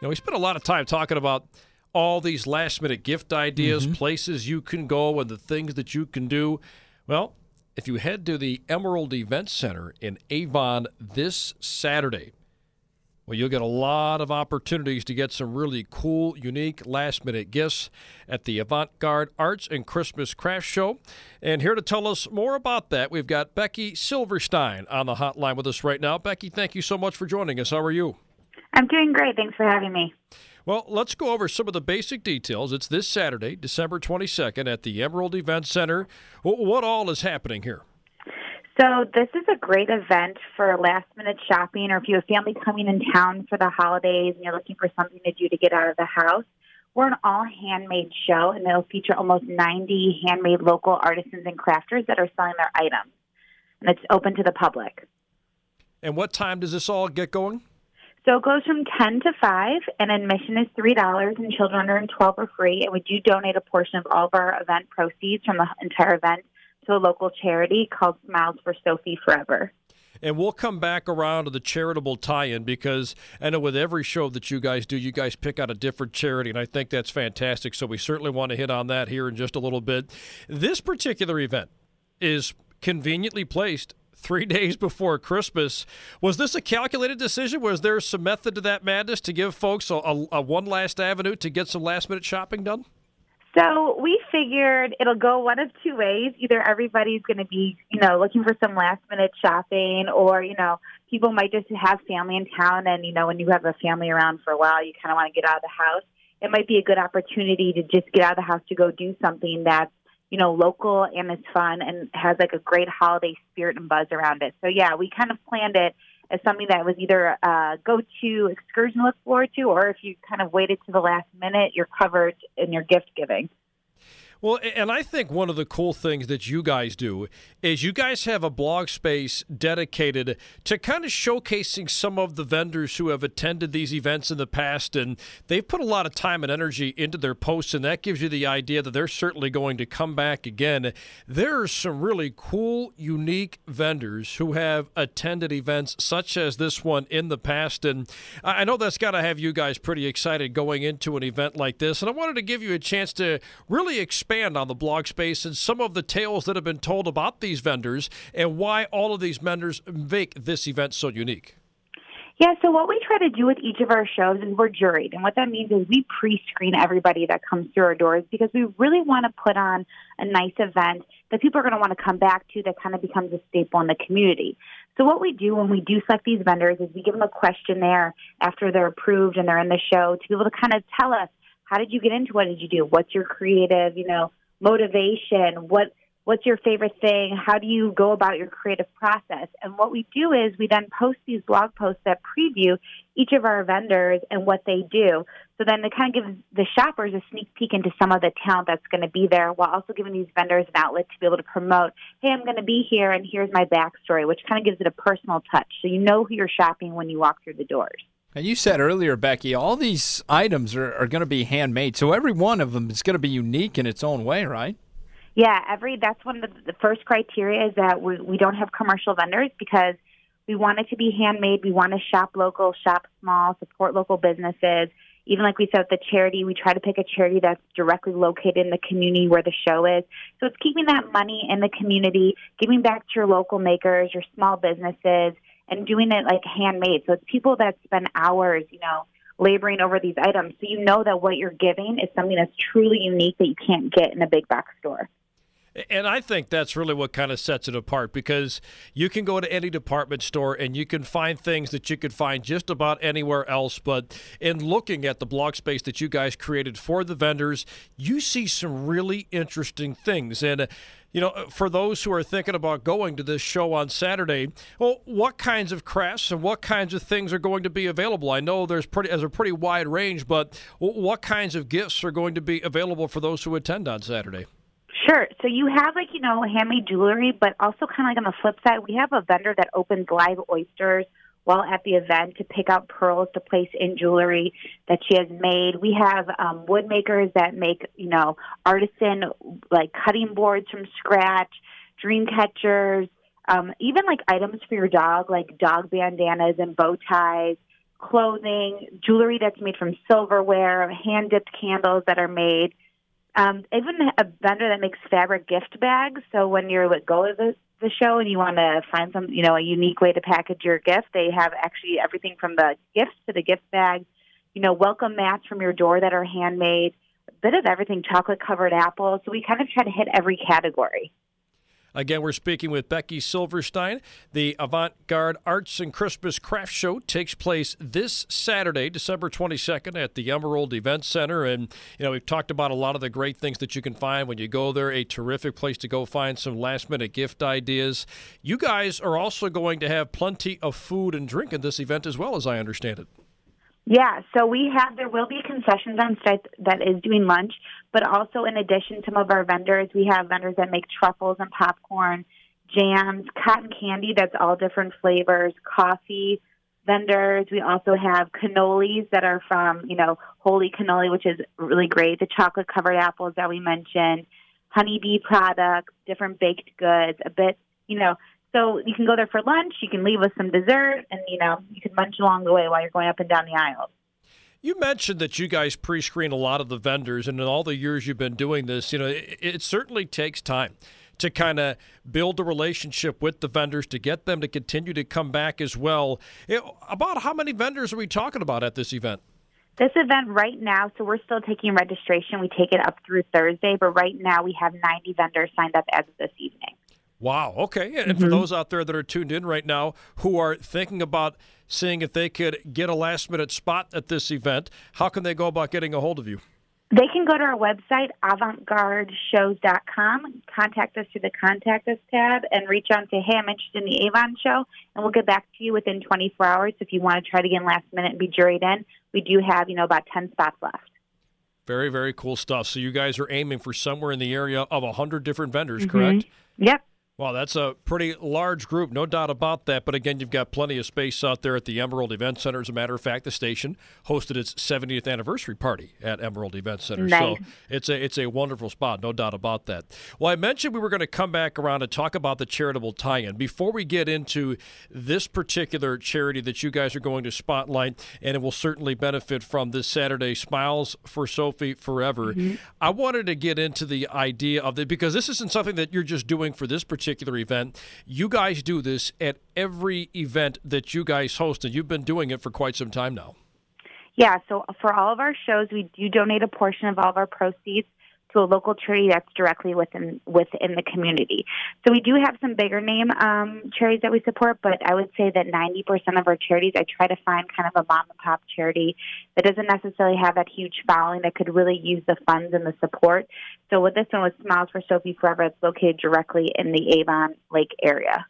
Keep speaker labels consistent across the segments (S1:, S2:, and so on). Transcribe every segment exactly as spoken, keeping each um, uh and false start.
S1: Now, we spent a lot of time talking about all these last-minute gift ideas, mm-hmm. places you can go, and the things that you can do. Well, if you head to the Emerald Event Center in Avon this Saturday, well, you'll get a lot of opportunities to get some really cool, unique, last-minute gifts at the Avant-Garde Arts and Christmas Craft Show. And here to tell us more about that, we've got Becky Silverstein on the hotline with us right now. Becky, thank you so much for joining us. How are you?
S2: I'm doing great. Thanks for having me.
S1: Well, let's go over some of the basic details. It's this Saturday, December twenty-second, at the Emerald Event Center. What all is happening here?
S2: So this is a great event for last-minute shopping, or if you have family coming in town for the holidays and you're looking for something to do to get out of the house. We're an all-handmade show, and it'll feature almost ninety handmade local artisans and crafters that are selling their items. And it's open to the public.
S1: And what time does this all get going?
S2: So it goes from ten to five, and admission is three dollars, and children under twelve are free. And we do donate a portion of all of our event proceeds from the entire event to a local charity called Smiles for Sophie Forever.
S1: And we'll come back around to the charitable tie-in, because I know with every show that you guys do, you guys pick out a different charity, and I think that's fantastic. So we certainly want to hit on that here in just a little bit. This particular event is conveniently placed three days before Christmas. Was this a calculated decision? Was there some method to that madness to give folks a, a, a one last avenue to get some last-minute shopping done?
S2: So we figured it'll go one of two ways. Either everybody's going to be, you know, looking for some last-minute shopping, or, you know, people might just have family in town, and, you know, when you have a family around for a while, you kind of want to get out of the house. It might be a good opportunity to just get out of the house to go do something that's, you know, local and it's fun and has like a great holiday spirit and buzz around it. So, yeah, we kind of planned it as something that was either a go-to excursion to look forward to, or if you kind of waited to the last minute, you're covered in your gift giving.
S1: Well, and I think one of the cool things that you guys do is you guys have a blog space dedicated to kind of showcasing some of the vendors who have attended these events in the past, and they've put a lot of time and energy into their posts, and that gives you the idea that they're certainly going to come back again. There are some really cool, unique vendors who have attended events such as this one in the past, and I know that's got to have you guys pretty excited going into an event like this, and I wanted to give you a chance to really expand on the blog space and some of the tales that have been told about these vendors and why all of these vendors make this event so unique.
S2: Yeah, so what we try to do with each of our shows is we're juried. And what that means is we pre-screen everybody that comes through our doors, because we really want to put on a nice event that people are going to want to come back to, that kind of becomes a staple in the community. So what we do when we do select these vendors is we give them a questionnaire after they're approved and they're in the show to be able to kind of tell us, how did you get into what did you do? What's your creative, you know, motivation? What What's your favorite thing? How do you go about your creative process? And what we do is we then post these blog posts that preview each of our vendors and what they do. So then it kind of gives the shoppers a sneak peek into some of the talent that's going to be there, while also giving these vendors an outlet to be able to promote, hey, I'm going to be here and here's my backstory, which kind of gives it a personal touch. So you know who you're shopping when you walk through the doors.
S3: And you said earlier, Becky, all these items are, are going to be handmade, so every one of them is going to be unique in its own way, right?
S2: Yeah, every that's one of the, the first criteria is that we, we don't have commercial vendors, because we want it to be handmade. We want to shop local, shop small, support local businesses. Even like we said with the charity, we try to pick a charity that's directly located in the community where the show is. So it's keeping that money in the community, giving back to your local makers, your small businesses, and doing it like handmade. So it's people that spend hours, you know, laboring over these items. So you know that what you're giving is something that's truly unique that you can't get in a big box store.
S1: And I think that's really what kind of sets it apart, because you can go to any department store and you can find things that you could find just about anywhere else. But in looking at the blog space that you guys created for the vendors, you see some really interesting things. And, uh, you know, for those who are thinking about going to this show on Saturday, well, what kinds of crafts and what kinds of things are going to be available? I know there's pretty there's a pretty wide range, but what kinds of gifts are going to be available for those who attend on Saturday?
S2: Sure. So you have, like, you know, handmade jewelry, but also kind of like on the flip side, we have a vendor that opens live oysters while at the event to pick out pearls to place in jewelry that she has made. We have um, wood makers that make, you know, artisan, like, cutting boards from scratch, dream catchers, um, even, like, items for your dog, like dog bandanas and bow ties. clothing, jewelry that's made from silverware, hand-dipped candles that are made. Um, even a vendor that makes fabric gift bags. So when you're like, go to the, the show and you want to find some, you know, a unique way to package your gift, they have actually everything from the gifts to the gift bags, you know, welcome mats from your door that are handmade, a bit of everything, chocolate-covered apples. So we kind of try to hit every category.
S1: Again, we're speaking with Becky Silverstein. The Avant-Garde Arts and Christmas Craft Show takes place this Saturday, December twenty-second, at the Emerald Event Center. And, you know, we've talked about a lot of the great things that you can find when you go there. A terrific place to go find some last-minute gift ideas. You guys are also going to have plenty of food and drink at this event as well, as I understand it.
S2: Yeah, so we have, there will be concessions on site that is doing lunch, but also in addition, some of our vendors, we have vendors that make truffles and popcorn, jams, cotton candy that's all different flavors, coffee vendors. We also have cannolis that are from, you know, Holy Cannoli, which is really great, the chocolate-covered apples that we mentioned, honeybee products, different baked goods, a bit, you know, so you can go there for lunch, you can leave with some dessert, and, you know, you can munch along the way while you're going up and down the aisles.
S1: You mentioned that you guys pre-screen a lot of the vendors, and in all the years you've been doing this, you know, it, it certainly takes time to kind of build a relationship with the vendors, to get them to continue to come back as well. It, about how many vendors are we talking about at this event?
S2: This event right now, so we're still taking registration. We take it up through Thursday, but right now we have ninety vendors signed up as of this evening.
S1: Wow. Okay. And
S2: mm-hmm.
S1: for those out there that are tuned in right now who are thinking about seeing if they could get a last-minute spot at this event, how can they go about getting a hold of you?
S2: They can go to our website, avant garde shows dot com, contact us through the Contact Us tab, and reach out and say, hey, I'm interested in the Avon show, and we'll get back to you within twenty-four hours. If you want to try to get in last minute and be juried in, we do have, you know, about ten spots left.
S1: Very, very cool stuff. So you guys are aiming for somewhere in the area of one hundred different vendors,
S2: mm-hmm.
S1: correct?
S2: Yep.
S1: Wow, that's a pretty large group, no doubt about that. But again, you've got plenty of space out there at the Emerald Event Center. As a matter of fact, the station hosted its seventieth anniversary party at Emerald Event Center.
S2: Nice.
S1: So it's a it's a wonderful spot, no doubt about that. Well, I mentioned we were going to come back around and talk about the charitable tie-in. Before we get into this particular charity that you guys are going to spotlight, and it will certainly benefit from this Saturday, Smiles for Sophie Forever, mm-hmm. I wanted to get into the idea of it, because this isn't something that you're just doing for this particular particular event. You guys do this at every event that you guys host, and you've been doing it for quite some time now.
S2: Yeah, so for all of our shows, we do donate a portion of all of our proceeds to a local charity that's directly within within the community. So we do have some bigger name um, charities that we support, but I would say that ninety percent of our charities, I try to find kind of a mom and pop charity that doesn't necessarily have that huge following that could really use the funds and the support. So with this one, with Smiles for Sophie Forever, it's located directly in the Avon Lake area.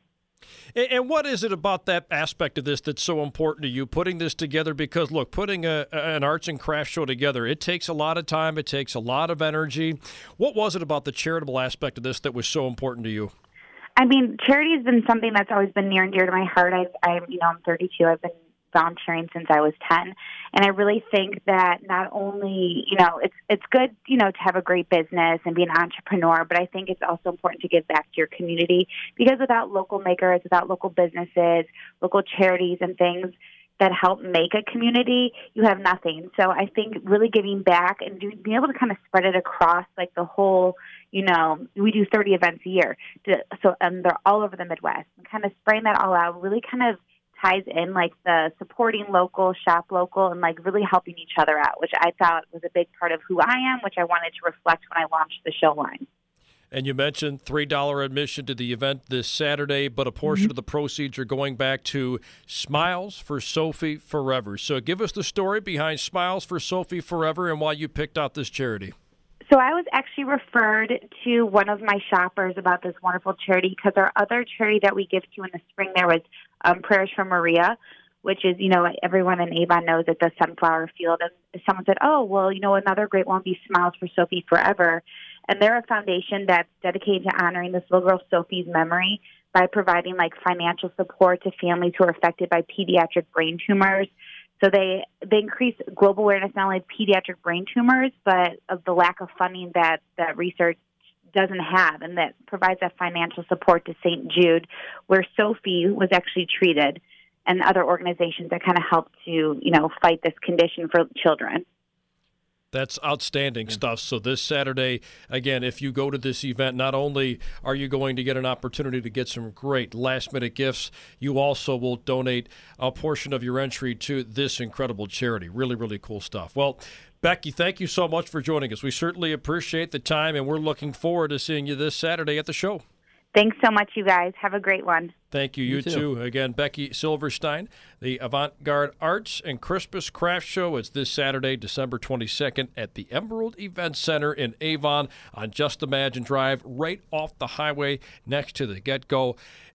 S1: And what is it about that aspect of this that's so important to you, putting this together? Because, look, putting a, an arts and crafts show together, it takes a lot of time. It takes a lot of energy. What was it about the charitable aspect of this that was so important to you?
S2: I mean, charity has been something that's always been near and dear to my heart. I've, I, you know, I'm thirty-two. I've been volunteering since I was ten. And I really think that not only, you know, it's it's good, you know, to have a great business and be an entrepreneur, but I think it's also important to give back to your community, because without local makers, without local businesses, local charities and things that help make a community, you have nothing. So I think really giving back and doing, being able to kind of spread it across like the whole, you know, we do thirty events a year. To, so and they're all over the Midwest. And kind of spraying that all out really kind of ties in like the supporting local, shop local, and like really helping each other out, which I thought was a big part of who I am, which I wanted to reflect when I launched the show line.
S1: And you mentioned three dollars admission to the event this Saturday, but a portion
S2: mm-hmm.
S1: of the proceeds are going back to Smiles for Sophie Forever. So give us the story behind Smiles for Sophie Forever and why you picked out this charity.
S2: So I was actually referred to one of my shoppers about this wonderful charity, because our other charity that we give to in the spring there was um, Prayers for Maria, which is, you know, everyone in Avon knows at the Sunflower Field. And someone said, oh, well, you know, another great one would be Smiles for Sophie Forever. And they're a foundation that's dedicated to honoring this little girl Sophie's memory by providing, like, financial support to families who are affected by pediatric brain tumors. So they they increase global awareness not only of pediatric brain tumors, but of the lack of funding that, that research doesn't have, and that provides that financial support to Saint Jude, where Sophie was actually treated. and other organizations that kind of help to, you know, fight this condition for children.
S1: That's outstanding stuff. So this Saturday, again, if you go to this event, not only are you going to get an opportunity to get some great last-minute gifts, you also will donate a portion of your entry to this incredible charity. Really, really cool stuff. Well, Becky, thank you so much for joining us. We certainly appreciate the time, and we're looking forward to seeing you this Saturday at the show.
S2: Thanks so much, you guys. Have a great one.
S1: Thank you. You,
S3: You too.
S1: too. Again, Becky Silverstein, the Avant-Garde Arts and Christmas Craft Show. It's this Saturday, December twenty-second at the Emerald Event Center in Avon on Just Imagine Drive, right off the highway next to the Get-Go.